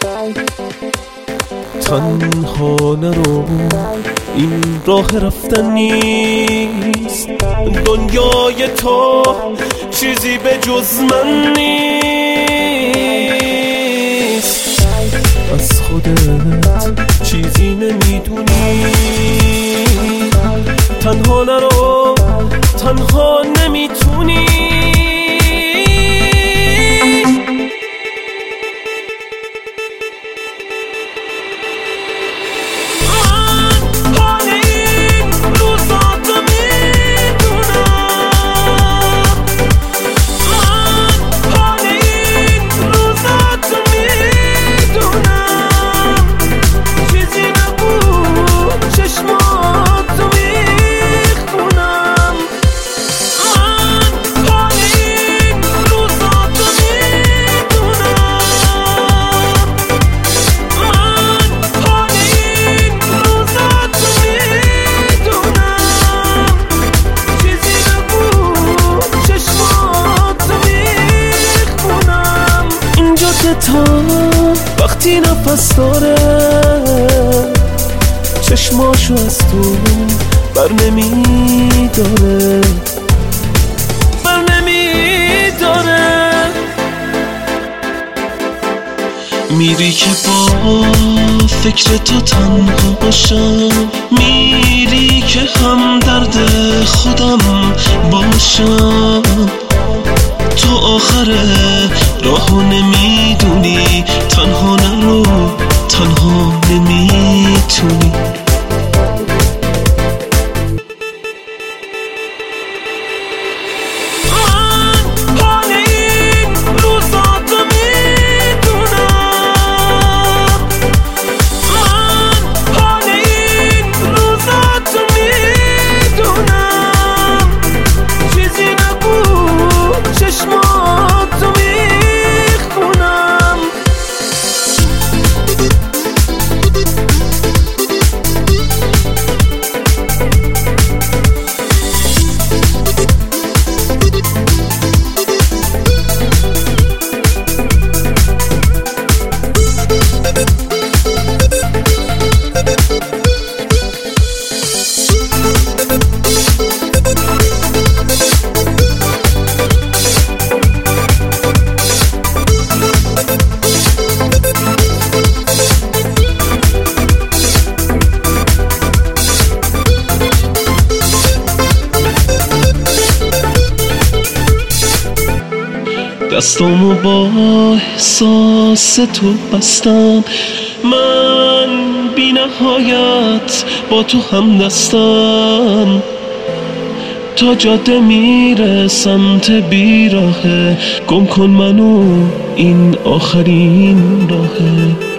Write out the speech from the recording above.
تنها نرو، این راه رفتن نیست. دنیای تو چیزی به جز من نیست. از خودت چیزی نمیدونی. تنها نرو، تنها نمیتونی. تا وقتی نفس داره چشماشو از تو بر نمیداره، بر نمیداره. میری که با فکر تو تنها باشم، میری که هم درد خودم باشم. تو آخر راهو نمیدونی. تنها نرو، تنها نمیتونی. دستامو با احساس تو بستم، من بی نهایت با تو هم دستم. تا جاده میره سمت بیراهه، گم کن منو این آخرین راهه.